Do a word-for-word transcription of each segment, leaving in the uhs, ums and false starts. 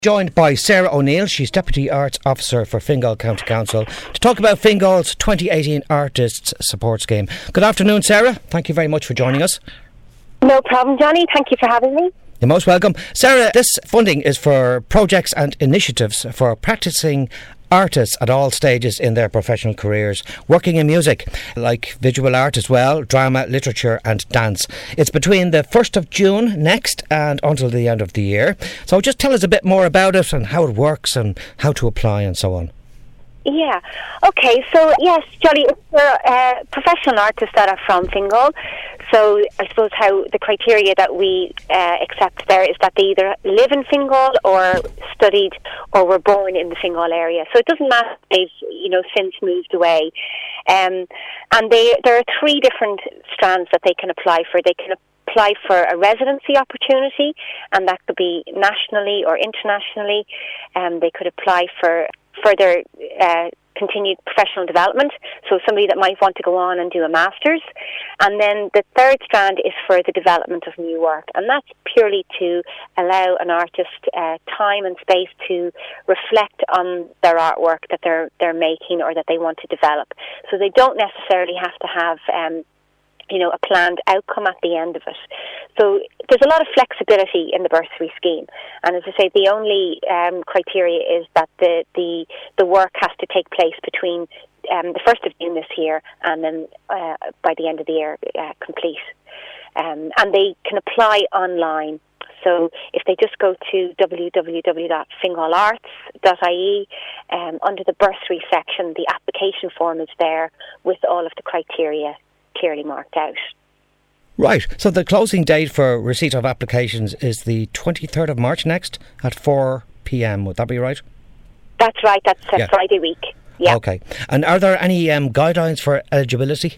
Joined by Sarah O'Neill, she's Deputy Arts Officer for Fingal County Council, to talk about Fingal's twenty eighteen Artists Support Scheme. Good afternoon, Sarah. Thank you very much for joining us. No problem, Johnny. Thank you for having me. You're most welcome. Sarah, this funding is for projects and initiatives for practising artists at all stages in their professional careers, working in music, like visual art as well, drama, literature and dance. It's between the first of June next and until the end of the year. So just tell us a bit more about it and how it works and how to apply and so on. Yeah. Okay, so yes, Johnny, it's for uh, professional artists that are from Fingal. So I suppose how the criteria that we uh, accept there is that they either live in Fingal or studied or were born in the Fingal area. So it doesn't matter if they've, you know, since moved away. Um, and they there are three different strands that they can apply for. They can apply for a residency opportunity, and that could be nationally or internationally. Um, they could apply for further uh, continued professional development, so somebody that might want to go on and do a master's. And then the third strand is for the development of new work, and that's purely to allow an artist uh, time and space to reflect on their artwork that they're they're making or that they want to develop. So they don't necessarily have to have um, you know, a planned outcome at the end of it. So there's a lot of flexibility in the bursary scheme, and as I say, the only um, criteria is that the, the the work has to take place between um, the first of June this year and then uh, by the end of the year uh, complete. Um, and they can apply online. So if they just go to w w w dot fingal arts dot i e, um, under the bursary section, the application form is there with all of the criteria clearly marked out. Right, so the closing date for receipt of applications is the twenty-third of March next at four p.m, would that be right? That's right, that's a yeah. Friday week. Yeah. Okay, and are there any um, guidelines for eligibility?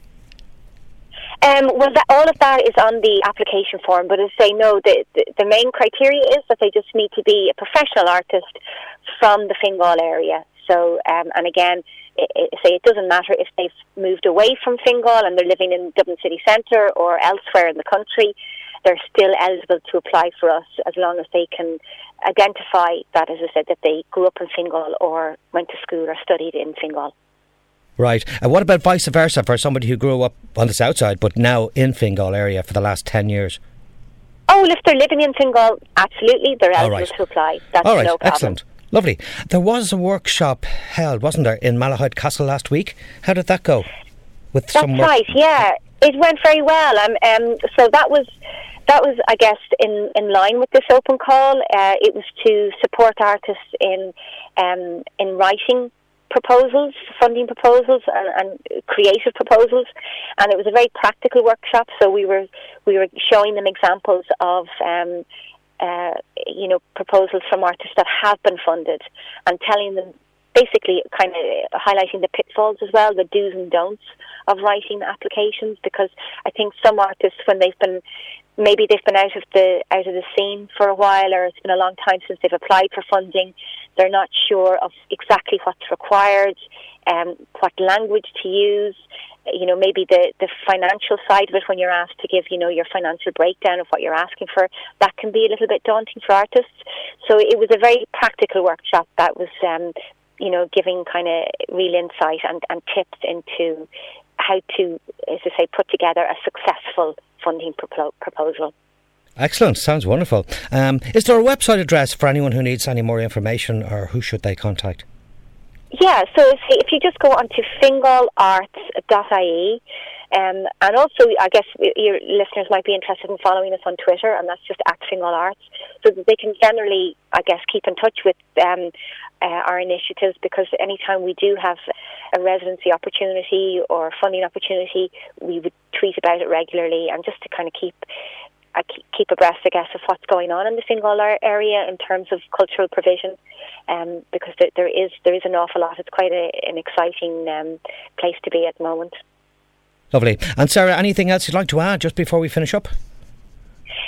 Um, well, that, all of that is on the application form, but as I say, no, the, the, the main criteria is that they just need to be a professional artist from the Fingal area. So, um, and again, it, it, say it doesn't matter if they've moved away from Fingal and they're living in Dublin city centre or elsewhere in the country, they're still eligible to apply for us as long as they can identify that, as I said, that they grew up in Fingal or went to school or studied in Fingal. Right. And what about vice versa for somebody who grew up on the south side but now in Fingal area for the last ten years? Oh, well, if they're living in Fingal, absolutely, they're eligible right. to apply. That's All right, no problem. Excellent. Lovely. There was a workshop held, wasn't there, in Malahide Castle last week? How did that go? With That's some work- right, yeah. It went very well. Um, um, so that was, that was, I guess, in, in line with this open call. Uh, it was to support artists in um, in writing proposals, funding proposals and, and creative proposals. And it was a very practical workshop. So we were we were showing them examples of um Uh, you know, proposals from artists that have been funded and telling them, basically kind of highlighting the pitfalls as well, the do's and don'ts of writing applications, because I think some artists, when they've been, maybe they've been out of the out of the scene for a while, or it's been a long time since they've applied for funding, they're not sure of exactly what's required, um, what language to use. You know, maybe the, the financial side of it, when you're asked to give, you know, your financial breakdown of what you're asking for, that can be a little bit daunting for artists. So it was a very practical workshop that was, um, you know, giving kind of real insight and, and tips into how to, as I say, put together a successful funding propo- proposal. Excellent, sounds wonderful. Um, is there a website address for anyone who needs any more information, or who should they contact? Yeah, so if, if you just go on to fingal arts dot i e, um, and also I guess your listeners might be interested in following us on Twitter, and that's just at Fingal Arts, so that they can generally, I guess, keep in touch with um, uh, our initiatives, because anytime we do have a residency opportunity or funding opportunity, we would tweet about it regularly, and just to kind of keep I keep abreast, I guess, of what's going on in the Fingal area in terms of cultural provision, um, because there, there is there is an awful lot. It's quite a, an exciting um, place to be at the moment. Lovely. And Sarah, anything else you'd like to add just before we finish up?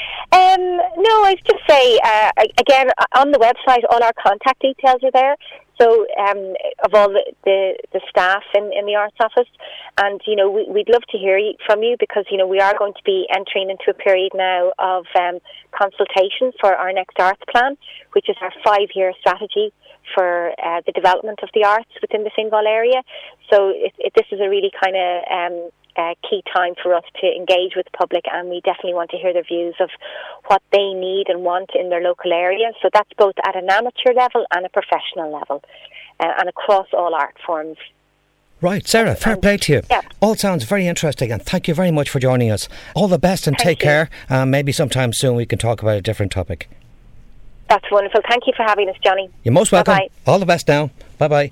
Um, no, I'd just say, uh, again, on the website, all our contact details are there. So, um, of all the, the, the staff in, in the Arts Office, and, you know, we, we'd love to hear from you because, you know, we are going to be entering into a period now of um, consultation for our next arts plan, which is our five-year strategy for uh, the development of the arts within the Fingal area. So it, it, this is a really kind of um, uh, key time for us to engage with the public, and we definitely want to hear their views of what they need and want in their local area. So that's both at an amateur level and a professional level, uh, and across all art forms. Right, Sarah, fair and, play to you. Yeah. All sounds very interesting, and thank you very much for joining us. All the best and Thank take you. care. Um, maybe sometime soon we can talk about a different topic. That's wonderful. Thank you for having us, Johnny. You're most welcome. Bye-bye. All the best now. Bye-bye.